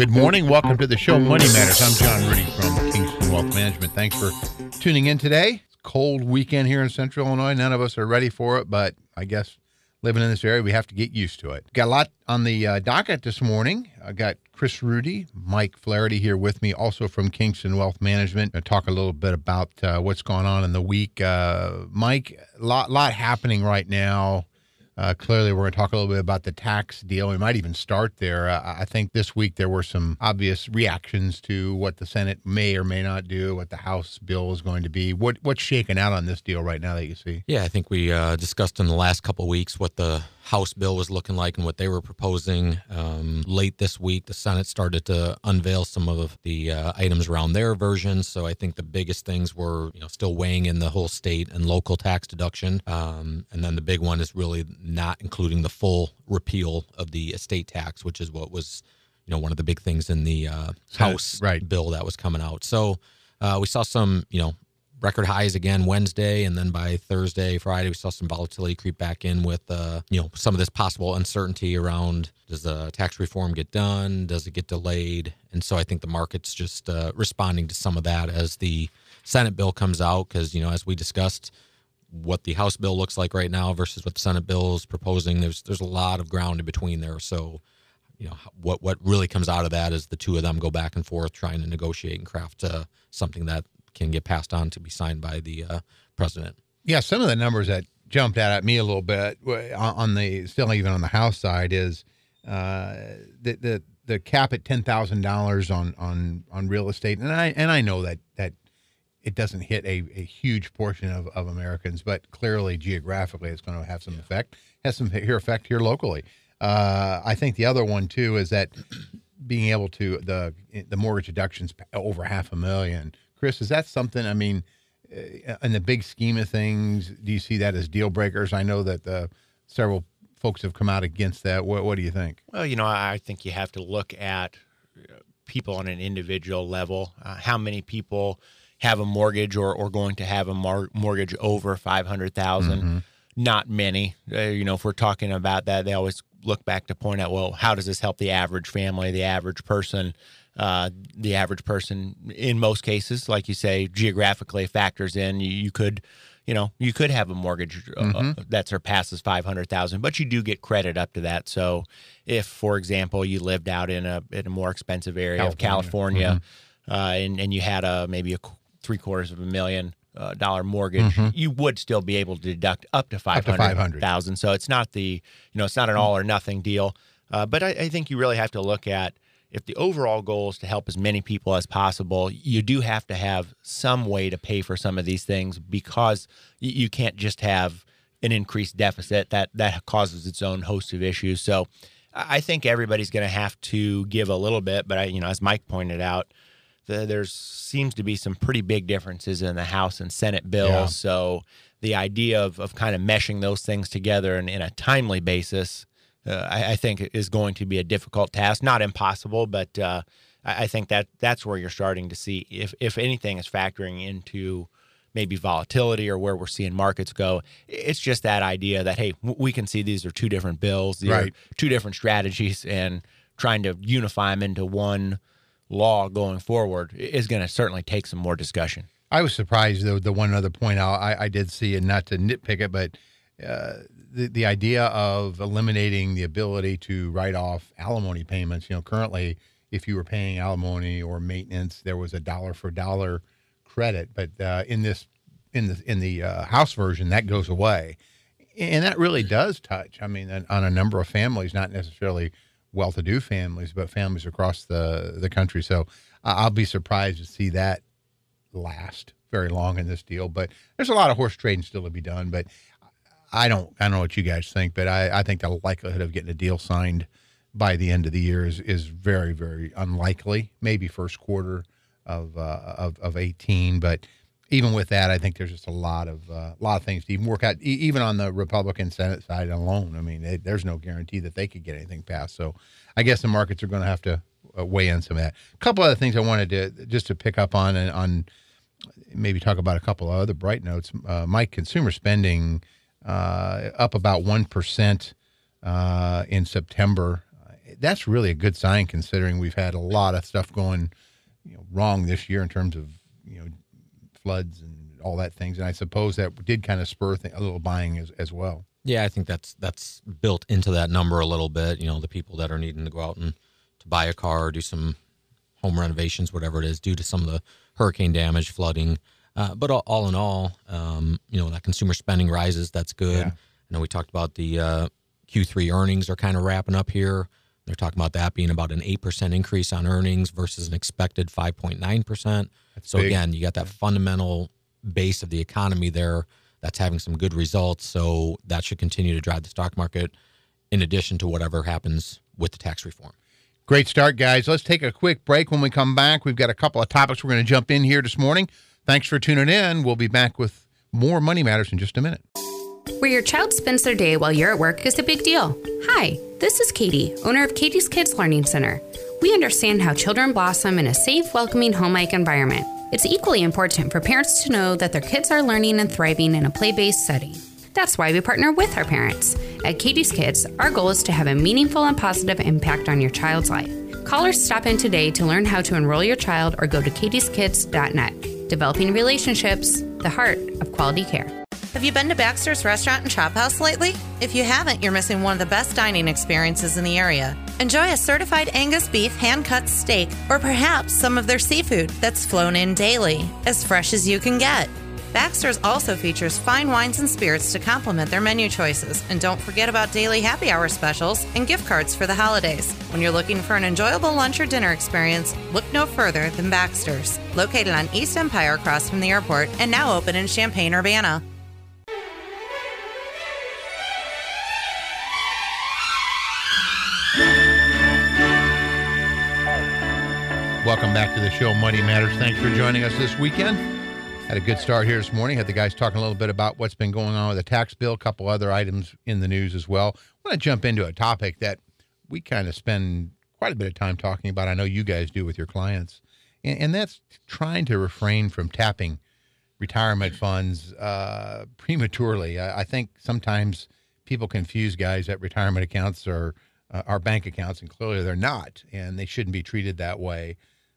Good morning. Welcome to the show Money Matters. I'm John Rudy from Kingston Wealth Management. Thanks for tuning in today. It's a cold weekend here in Central Illinois. None of us are ready for it, but I guess living in this area, we have to get used to it. Got a lot on the docket this morning. I got Chris Rudy, Mike Flaherty here with me, also from Kingston Wealth Management. I'll talk a little bit about what's going on in the week. Mike, a lot happening right now. Clearly, we're going to talk a little bit about the tax deal. We might even start there. I think this week there were some obvious reactions to what the Senate may or may not do, what the House bill is going to be. What's shaking out on this deal right now that you see? Yeah, I think we discussed in the last couple of weeks what the House bill was looking like and what they were proposing. Late this week, the Senate started to unveil some of the items around their version. So I think the biggest things were, still weighing in the whole state and local tax deduction. And then the big one is really not including the full repeal of the estate tax, which is what was, one of the big things in the House bill that was coming out. So we saw some, record highs again Wednesday, and then by Thursday, Friday, we saw some volatility creep back in with, some of this possible uncertainty around, does the tax reform get done? Does it get delayed? And so I think the market's just responding to some of that as the Senate bill comes out, because, as we discussed, what the House bill looks like right now versus what the Senate bill is proposing, there's a lot of ground in between there. So, what really comes out of that is the two of them go back and forth trying to negotiate and craft something that can get passed on to be signed by the president. Yeah, some of the numbers that jumped out at me a little bit on even on the House side is the cap at $10,000 on real estate, and I know that it doesn't hit a huge portion of Americans, but clearly geographically it's going to have some effect. Has some effect here locally. I think the other one too is that being able to the mortgage deductions over $500,000. Chris, is that something, in the big scheme of things, do you see that as deal breakers? I know that several folks have come out against that. What do you think? Well, I think you have to look at people on an individual level. How many people have a mortgage or going to have a mortgage over $500,000? Mm-hmm. Not many. If we're talking about that, they always look back to point out, well, how does this help the average family, the average person? The average person, in most cases, like you say, geographically factors in. You could have a mortgage that surpasses $500,000, but you do get credit up to that. So, if, for example, you lived out in a more expensive area of California, and you had maybe a $750,000 mortgage, you would still be able to deduct up to $500,000. So it's not it's not an all or nothing deal. But I think you really have to look at, if the overall goal is to help as many people as possible, you do have to have some way to pay for some of these things, because you can't just have an increased deficit that causes its own host of issues. So I think everybody's going to have to give a little bit, but as Mike pointed out, there seems to be some pretty big differences in the House and Senate bills. Yeah. So the idea of kind of meshing those things together in a timely basis, I think is going to be a difficult task. Not impossible, but I think that's where you're starting to see, if anything is factoring into maybe volatility or where we're seeing markets go. It's just that idea that, hey, we can see these are two different bills, these are two different strategies, and trying to unify them into one law going forward is going to certainly take some more discussion. I was surprised, though, the one other point I did see, and not to nitpick it, but the idea of eliminating the ability to write off alimony payments. Currently, if you were paying alimony or maintenance, there was a dollar for dollar credit, but in the House version, that goes away, and that really does touch, on a number of families, not necessarily well-to-do families, but families across the country. So I'll be surprised to see that last very long in this deal. But there's a lot of horse trading still to be done. But I don't know what you guys think, but I think the likelihood of getting a deal signed by the end of the year is very, very unlikely. Maybe first quarter of 18, but even with that, I think there's just a lot of things to even work out, even on the Republican Senate side alone. There's no guarantee that they could get anything passed. So I guess the markets are going to have to weigh in some of that. A couple other things I wanted to pick up on maybe talk about a couple of other bright notes. Mike, consumer spending up about 1% in September. that's really a good sign considering we've had a lot of stuff going wrong this year in terms of floods and all that things. And I suppose that did kind of spur a little buying as well. Yeah, I think that's built into that number a little bit. The people that are needing to go out and to buy a car, or do some home renovations, whatever it is, due to some of the hurricane damage, flooding. But all in all, that consumer spending rises. That's good. Yeah. I know we talked about the Q3 earnings are kind of wrapping up here. They're talking about that being about an 8% increase on earnings versus an expected 5.9%. So big. Again, you got that fundamental base of the economy there that's having some good results. So that should continue to drive the stock market in addition to whatever happens with the tax reform. Great start, guys. Let's take a quick break. When we come back, we've got a couple of topics we're going to jump in here this morning. Thanks for tuning in. We'll be back with more Money Matters in just a minute. Where your child spends their day while you're at work is a big deal. Hi, this is Katie, owner of Katie's Kids Learning Center. We understand how children blossom in a safe, welcoming, home-like environment. It's equally important for parents to know that their kids are learning and thriving in a play-based setting. That's why we partner with our parents. At Katie's Kids, our goal is to have a meaningful and positive impact on your child's life. Call or stop in today to learn how to enroll your child, or go to katieskids.net. Developing relationships, the heart of quality care. Have you been to Baxter's Restaurant and Chop House lately? If you haven't, you're missing one of the best dining experiences in the area. Enjoy a certified Angus beef hand-cut steak, or perhaps some of their seafood that's flown in daily, as fresh as you can get. Baxter's also features fine wines and spirits to complement their menu choices. And don't forget about daily happy hour specials and gift cards for the holidays. When you're looking for an enjoyable lunch or dinner experience, look no further than Baxter's. Located on East Empire across from the airport and now open in Champaign-Urbana. Welcome back to the show, Money Matters. Thanks for joining us this weekend. Had a good start here this morning. Had the guys talking a little bit about what's been going on with the tax bill, a couple other items in the news as well. I want to jump into a topic that we kind of spend quite a bit of time talking about. I know you guys do with your clients, and that's trying to refrain from tapping retirement funds prematurely. I think sometimes people confuse guys that retirement accounts are bank accounts, and clearly they're not, and they shouldn't be treated that way.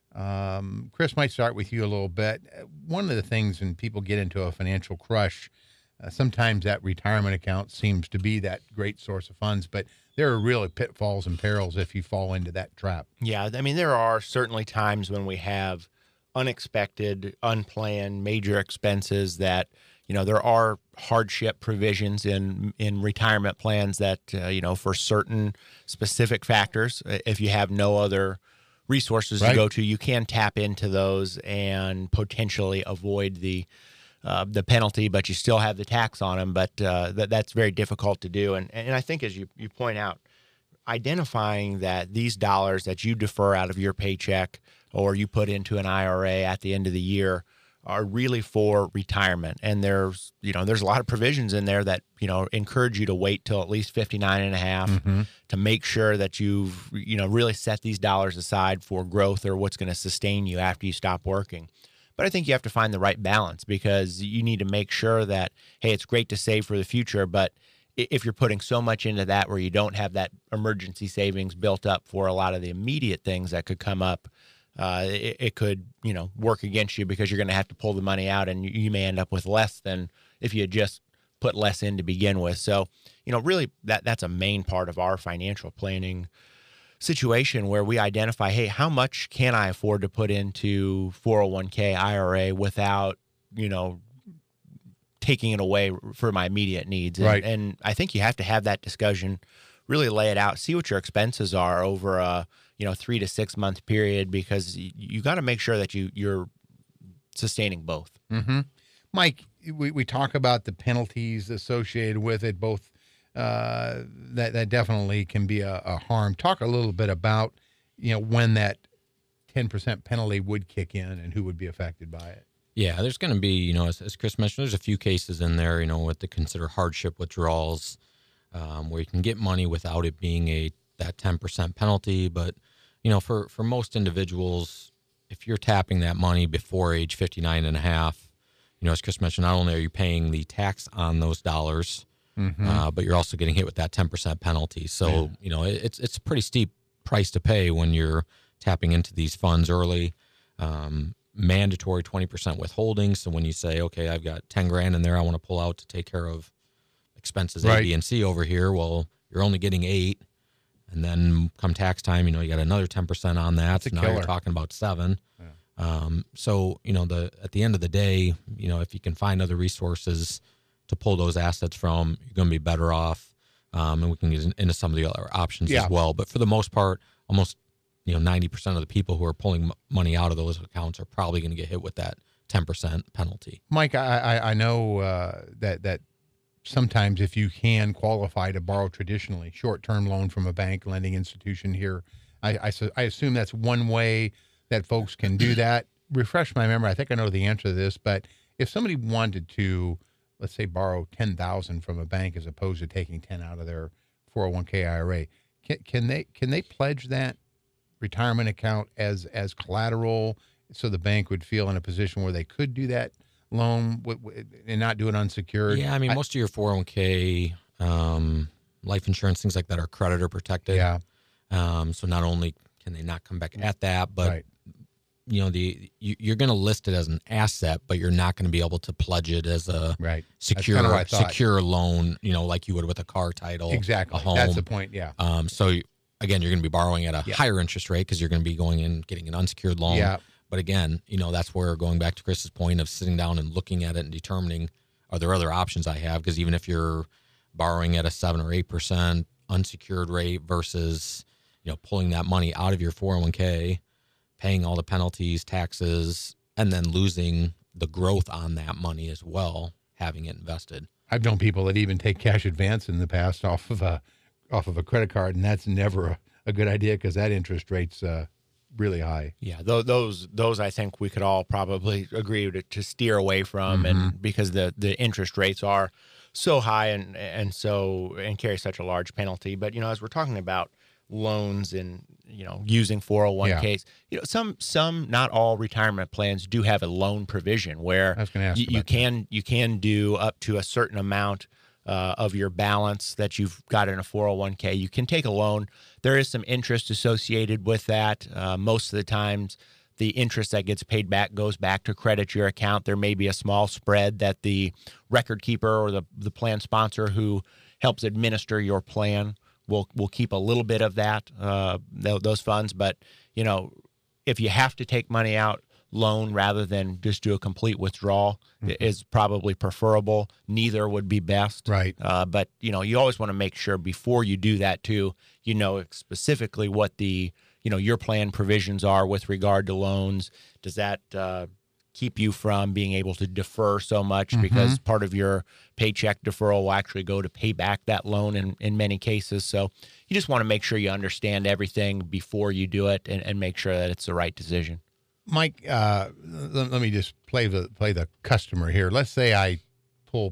Chris, might start with you a little bit. One of the things when people get into a financial crush, sometimes that retirement account seems to be that great source of funds, but there are really pitfalls and perils if you fall into that trap. Yeah, I mean, there are certainly times when we have unexpected, unplanned, major expenses that, there are hardship provisions in retirement plans that, for certain specific factors, if you have no other resources to go to, you can tap into those and potentially avoid the penalty, but you still have the tax on them. But that's very difficult to do. And I think, as you point out, identifying that these dollars that you defer out of your paycheck or you put into an IRA at the end of the year are really for retirement. And there's a lot of provisions in there that, encourage you to wait till at least 59 and a half to make sure that you've, really set these dollars aside for growth or what's going to sustain you after you stop working. But I think you have to find the right balance, because you need to make sure that, hey, it's great to save for the future, but if you're putting so much into that where you don't have that emergency savings built up for a lot of the immediate things that could come up, it could, work against you, because you're going to have to pull the money out, and you may end up with less than if you had just put less in to begin with. So, really that's a main part of our financial planning situation, where we identify, hey, how much can I afford to put into 401k, IRA without, taking it away for my immediate needs. Right. And I think you have to have that discussion, really lay it out, see what your expenses are over a 3 to 6 month period, because you got to make sure that you're sustaining both. Mm-hmm. Mike, we talk about the penalties associated with it, both that definitely can be a harm. Talk a little bit about, when that 10% penalty would kick in and who would be affected by it. Yeah, there's going to be, as Chris mentioned, there's a few cases in there, what they consider hardship withdrawals, where you can get money without it being that 10% penalty. But, for most individuals, if you're tapping that money before age 59 and a half, as Chris mentioned, not only are you paying the tax on those dollars, but you're also getting hit with that 10% penalty. So, it's a pretty steep price to pay when you're tapping into these funds early. Mandatory 20% withholding. So when you say, okay, I've got 10 grand in there, I want to pull out to take care of expenses A, B, and C over here. Well, you're only getting 8. And then come tax time, you got another 10% on that. So now you're talking about 7. Yeah. So, at the end of the day, if you can find other resources to pull those assets from, you're going to be better off. And we can get into some of the other options as well. But for the most part, almost 90% of the people who are pulling money out of those accounts are probably going to get hit with that 10% penalty. Mike, I know that sometimes if you can qualify to borrow traditionally short-term loan from a bank lending institution here, I assume that's one way that folks can do that. Refresh my memory. I think I know the answer to this, but if somebody wanted to, let's say, borrow $10,000 from a bank as opposed to taking 10 out of their 401k IRA, can they pledge that retirement account as collateral so the bank would feel in a position where they could do that loan and not do it unsecured? Yeah, most of your 401k, life insurance, things like that are creditor protected. Yeah. So not only can they not come back at that, but you're going to list it as an asset, but you're not going to be able to pledge it as a secure loan, like you would with a car title. Exactly. A home. That's the point. Yeah. So again, you're going to be borrowing at a higher interest rate because you're going to be going in getting an unsecured loan. Yeah. But again, that's where, going back to Chris's point of sitting down and looking at it and determining, are there other options I have? Because even if you're borrowing at a 7 or 8% unsecured rate versus, pulling that money out of your 401k, paying all the penalties, taxes, and then losing the growth on that money as well, having it invested. I've known people that even take cash advance in the past off of a credit card, and that's never a good idea because that interest rate's really high. Yeah, those I think we could all probably agree to steer away from, and because the interest rates are so high and carry such a large penalty. But as we're talking about loans and using 401ks, some not all retirement plans do have a loan provision where you can do up to a certain amount of your balance that you've got in a 401k. You can take a loan. There is some interest associated with that. Most of the times, the interest that gets paid back goes back to credit your account. There may be a small spread that the record keeper or the plan sponsor who helps administer your plan will keep a little bit of that, those funds. But, if you have to take money out, loan rather than just do a complete withdrawal is probably preferable. Neither would be best. Right. But, you always want to make sure before you do that too, specifically what the, your plan provisions are with regard to loans. Does that keep you from being able to defer so much because part of your paycheck deferral will actually go to pay back that loan in many cases. So you just want to make sure you understand everything before you do it and make sure that it's the right decision. Mike, let me just play the customer here. Let's say I pull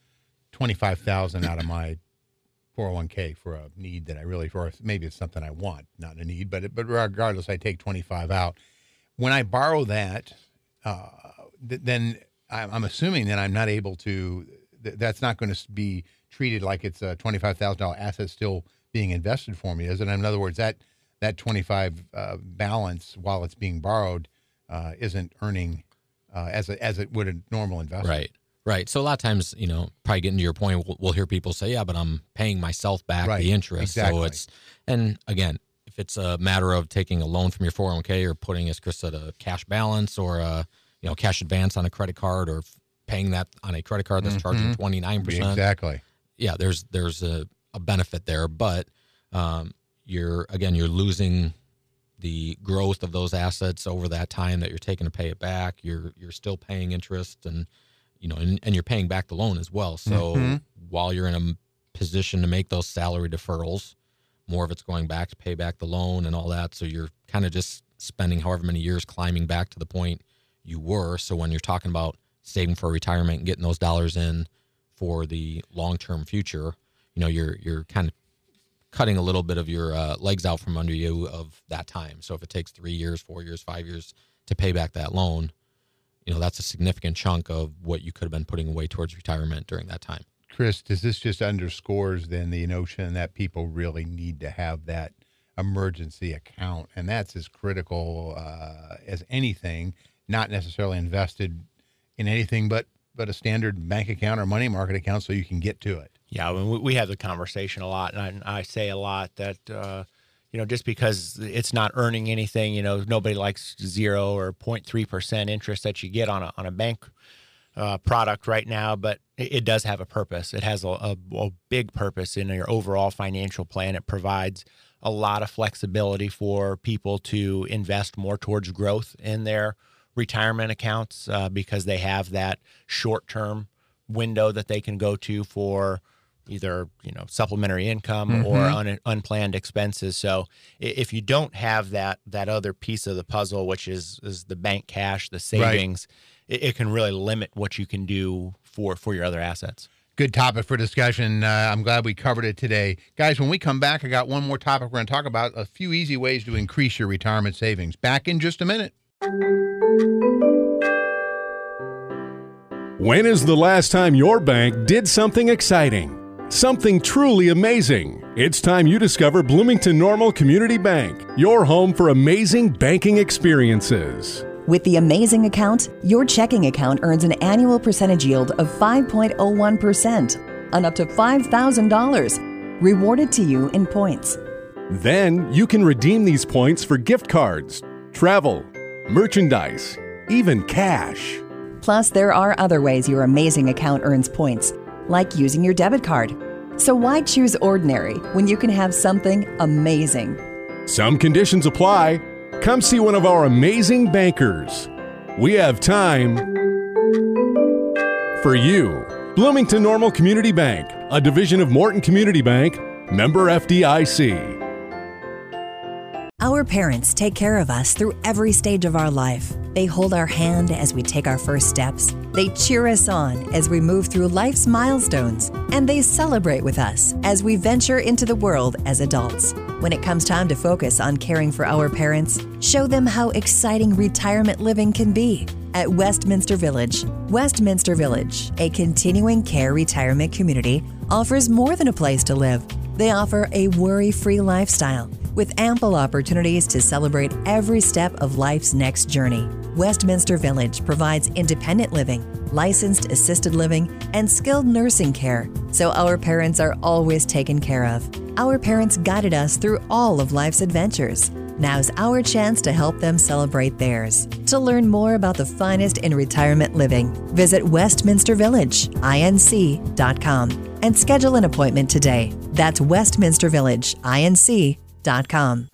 $25,000 out of my 401k for a need that I really, or maybe it's something I want, not a need, but regardless, I take 25 out. When I borrow that, then I'm assuming that I'm not able to. That's not going to be treated like it's a $25,000 asset still being invested for me, is it? In other words, that 25 balance while it's being borrowed isn't earning as it would a normal investment. Right. So a lot of times, probably getting to your point, we'll hear people say, yeah, but I'm paying myself back the interest. Exactly. So and again, if it's a matter of taking a loan from your 401k or putting, as Chris said, a cash balance or a cash advance on a credit card or paying that on a credit card that's charging 29%. Exactly. Yeah, there's a benefit there, but you're losing the growth of those assets over that time that you're taking to pay it back. You're still paying interest and you're paying back the loan as well. So while you're in a position to make those salary deferrals, more of it's going back to pay back the loan and all that. So you're kind of just spending however many years climbing back to the point you were. So when you're talking about saving for retirement and getting those dollars in for the long-term future, you're kind of cutting a little bit of your legs out from under you of that time. So if it takes 3 years, 4 years, 5 years to pay back that loan, that's a significant chunk of what you could have been putting away towards retirement during that time. Chris, does this just underscores then the notion that people really need to have that emergency account. And that's as critical as anything, not necessarily invested in anything but a standard bank account or money market account so you can get to it. Yeah, we have the conversation a lot, and I say a lot that, just because it's not earning anything, nobody likes 0 or 0.3% interest that you get on a bank product right now, but it does have a purpose. It has a big purpose in your overall financial plan. It provides a lot of flexibility for people to invest more towards growth in their retirement accounts because they have that short-term window that they can go to for either supplementary income or unplanned expenses. So if you don't have that other piece of the puzzle, which is the bank cash, the savings, it can really limit what you can do for your other assets. Good topic for discussion. I'm glad we covered it today. Guys, when we come back, I got one more topic we're going to talk about, a few easy ways to increase your retirement savings. Back in just a minute. When is the last time your bank did something exciting? Something truly amazing. It's time you discover Bloomington Normal Community Bank, your home for amazing banking experiences. With the Amazing account, your checking account earns an annual percentage yield of 5.01% on up to $5,000, rewarded to you in points. Then you can redeem these points for gift cards, travel, merchandise, even cash. Plus, there are other ways your Amazing account earns points, like using your debit card. So why choose ordinary when you can have something amazing? Some conditions apply. Come see one of our amazing bankers. We have time for you. Bloomington Normal Community Bank, a division of Morton Community Bank, member FDIC. Our parents take care of us through every stage of our life. They hold our hand as we take our first steps. They cheer us on as we move through life's milestones. And they celebrate with us as we venture into the world as adults. When it comes time to focus on caring for our parents, show them how exciting retirement living can be at Westminster Village. Westminster Village, a continuing care retirement community, offers more than a place to live. They offer a worry-free lifestyle with ample opportunities to celebrate every step of life's next journey. Westminster Village provides independent living, licensed assisted living, and skilled nursing care, so our parents are always taken care of. Our parents guided us through all of life's adventures. Now's our chance to help them celebrate theirs. To learn more about the finest in retirement living, visit westminstervillageinc.com and schedule an appointment today. That's westminstervillageinc.com.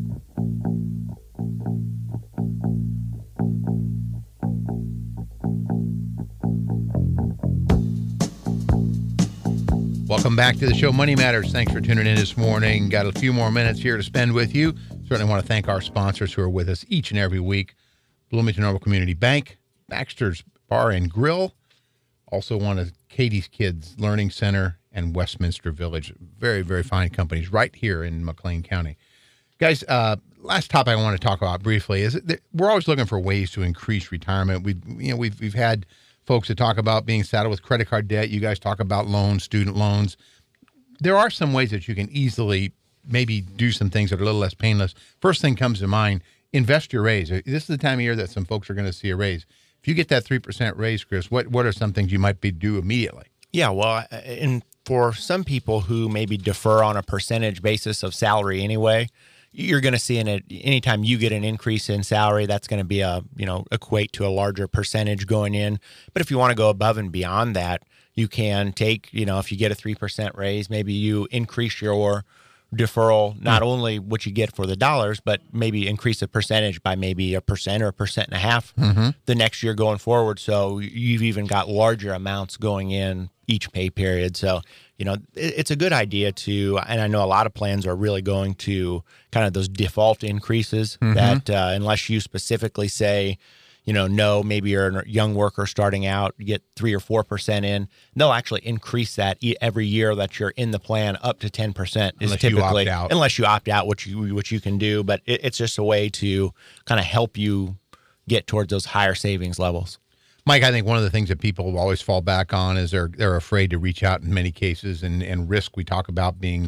Welcome back to the show, Money Matters. Thanks for tuning in this morning. Got a few more minutes here to spend with you. Certainly want to thank our sponsors who are with us each and every week. Bloomington Normal Community Bank, Baxter's Bar and Grill, also one of Katie's Kids Learning Center, and Westminster Village. Very, very fine companies right here in McLean County. Guys, last topic I want to talk about briefly is that we're always looking for ways to increase retirement. We've had folks that talk about being saddled with credit card debt. You guys talk about loans, student loans. There are some ways that you can easily maybe do some things that are a little less painless. First thing comes to mind, invest your raise. This is the time of year that some folks are going to see a raise. If you get that 3% raise, Chris, what are some things you might do immediately? Yeah, well, and for some people who maybe defer on a percentage basis of salary anyway, you're going to see anytime you get an increase in salary, that's going to be equate to a larger percentage going in. But if you want to go above and beyond that, you can take, if you get a 3% raise, maybe you increase your deferral, not only what you get for the dollars, but maybe increase the percentage by maybe 1% or 1.5% the next year going forward. So you've even got larger amounts going in each pay period. So, it's a good idea to, and I know a lot of plans are really going to kind of those default increases that unless you specifically say, no, maybe you're a young worker starting out, you get 3 or 4% in, they'll actually increase that every year that you're in the plan up to 10% is typically, unless you opt out, which you can do. But it's just a way to kind of help you get towards those higher savings levels. Mike, I think one of the things that people always fall back on is they're afraid to reach out in many cases and risk. We talk about being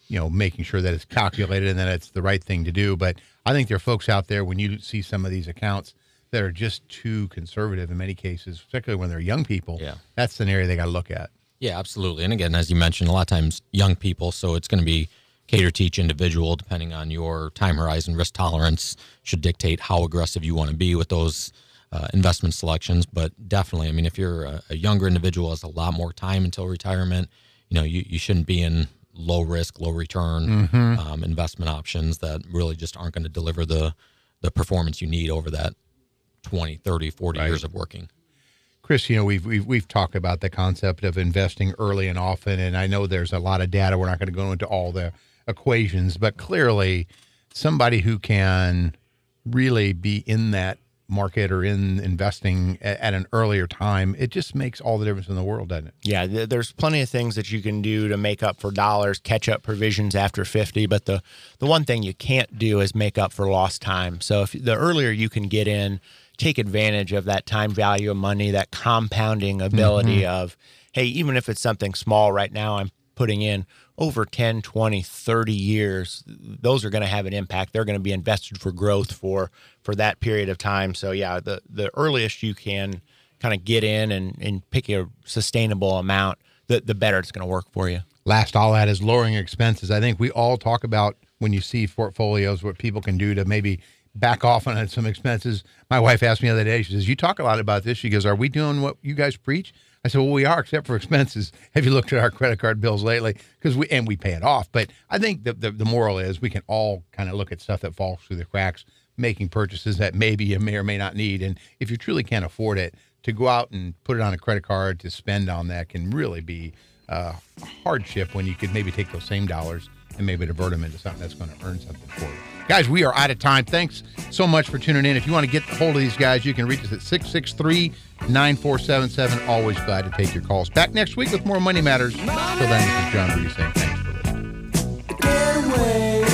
making sure that it's calculated and that it's the right thing to do. But I think there are folks out there, when you see some of these accounts that are just too conservative in many cases, particularly when they're young people. Yeah. That's an area they got to look at. Yeah, absolutely. And again, as you mentioned, a lot of times young people, so it's going to be cater to each individual depending on your time horizon. Risk tolerance should dictate how aggressive you want to be with those investment selections. But definitely, I mean, if you're a younger individual, has a lot more time until retirement, you shouldn't be in low risk, low return investment options that really just aren't going to deliver the performance you need over that 20, 30, 40 years of working. Chris, we've talked about the concept of investing early and often, and I know there's a lot of data. We're not going to go into all the equations, but clearly somebody who can really be in that market or in investing at an earlier time, it just makes all the difference in the world, doesn't it? Yeah, there's plenty of things that you can do to make up for dollars, catch up provisions after 50, but the one thing you can't do is make up for lost time. So if the earlier you can get in, take advantage of that time value of money, that compounding ability of, hey, even if it's something small right now, I'm putting in over 10, 20, 30 years, those are going to have an impact. They're going to be invested for growth for that period of time. So, yeah, the earliest you can kind of get in and pick a sustainable amount, the better it's going to work for you. Last I'll add is lowering expenses. I think we all talk about, when you see portfolios, what people can do to maybe back off on some expenses. My wife asked me the other day, she says, you talk a lot about this. She goes, are we doing what you guys preach? I said, well, we are, except for expenses. Have you looked at our credit card bills lately? Because we pay it off. But I think the moral is we can all kind of look at stuff that falls through the cracks, making purchases that maybe you may or may not need. And if you truly can't afford it, to go out and put it on a credit card to spend on that can really be a hardship, when you could maybe take those same dollars and maybe divert them into something that's going to earn something for you. Guys, we are out of time. Thanks so much for tuning in. If you want to get a hold of these guys, you can reach us at 663-9477. Always glad to take your calls. Back next week with more Money Matters. Till then, this is John Rudy saying thanks for listening. Get away.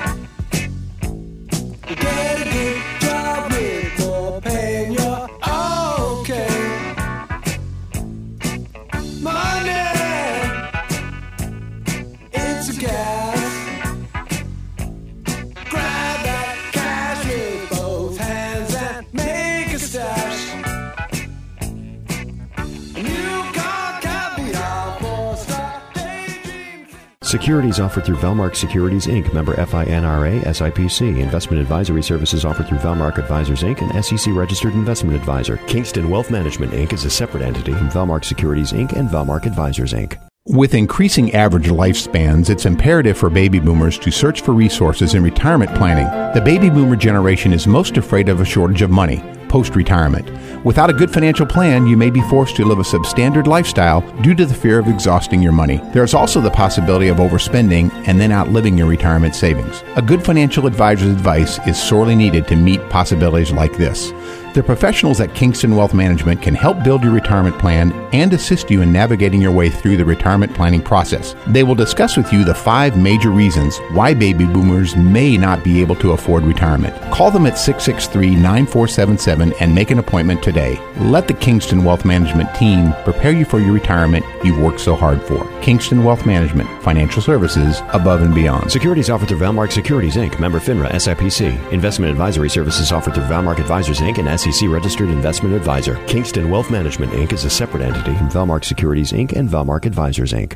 Get a good job with more pay and you're okay. Money, it's a gas. Securities offered through Valmark Securities, Inc., member FINRA, SIPC. Investment advisory services offered through Valmark Advisors, Inc., an SEC-registered investment advisor. Kingston Wealth Management, Inc. is a separate entity from Valmark Securities, Inc. and Valmark Advisors, Inc. With increasing average lifespans, it's imperative for baby boomers to search for resources in retirement planning. The baby boomer generation is most afraid of a shortage of money post-retirement. Without a good financial plan, you may be forced to live a substandard lifestyle due to the fear of exhausting your money. There is also the possibility of overspending and then outliving your retirement savings. A good financial advisor's advice is sorely needed to meet possibilities like this. The professionals at Kingston Wealth Management can help build your retirement plan and assist you in navigating your way through the retirement planning process. They will discuss with you the 5 major reasons why baby boomers may not be able to afford retirement. Call them at 663-9477 and make an appointment today. Let the Kingston Wealth Management team prepare you for your retirement you've worked so hard for. Kingston Wealth Management, financial services above and beyond. Securities offered through Valmark Securities, Inc., member FINRA, SIPC. Investment advisory services offered through Valmark Advisors, Inc., and SEC-registered investment advisor. Kingston Wealth Management, Inc. is a separate entity from Valmark Securities, Inc. and Valmark Advisors, Inc.